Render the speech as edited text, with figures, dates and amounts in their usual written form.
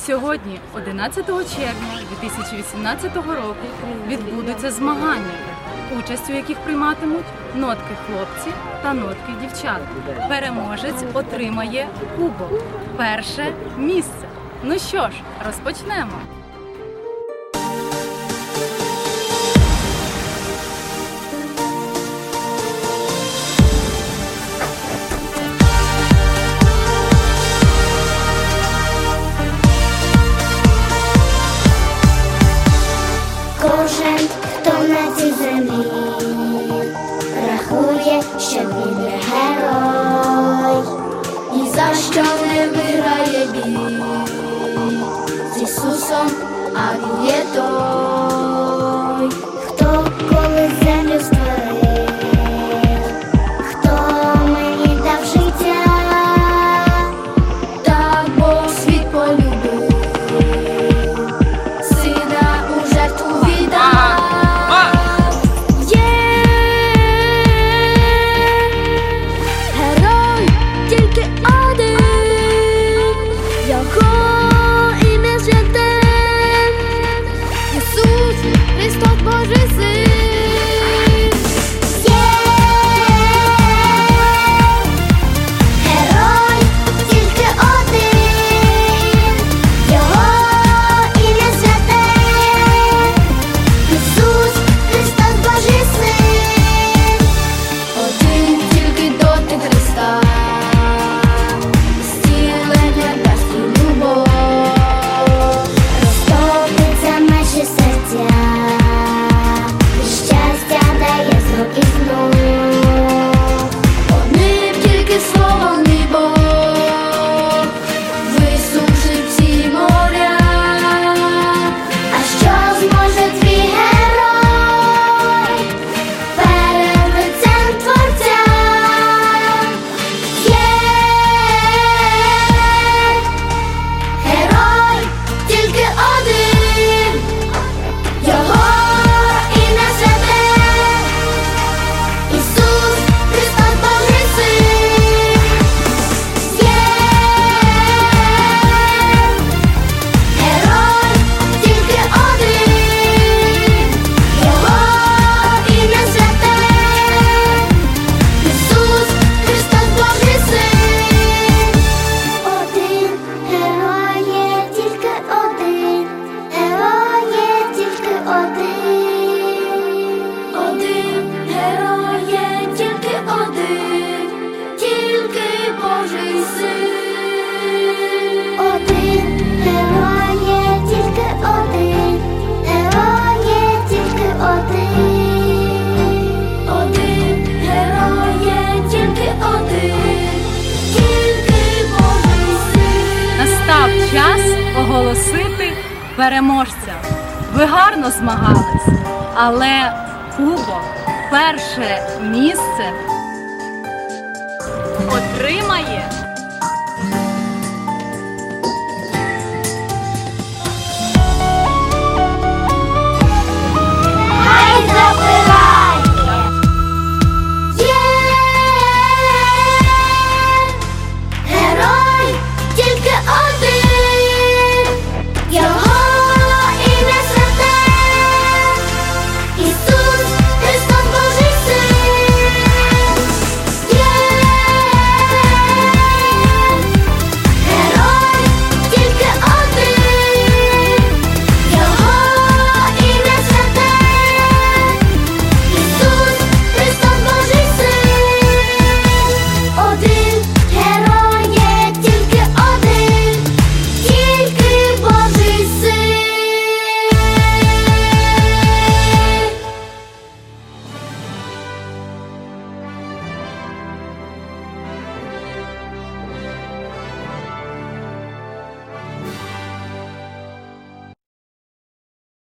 Сьогодні, 11 червня 2018 року, відбудуться змагання, участь у яких прийматимуть нотки хлопці та нотки дівчат. Переможець отримає кубок. Перше місце. Ну що ж, розпочнемо. Кожен, хто на цій землі, рахує, що він є герой, ні за що не виграє бій з Ісусом, а Він є той, хто коли землю створив, хто мені дав життя, так Бог світ полюбив. Оголосити переможця. Ви гарно змагались, але кубок, перше місце отримає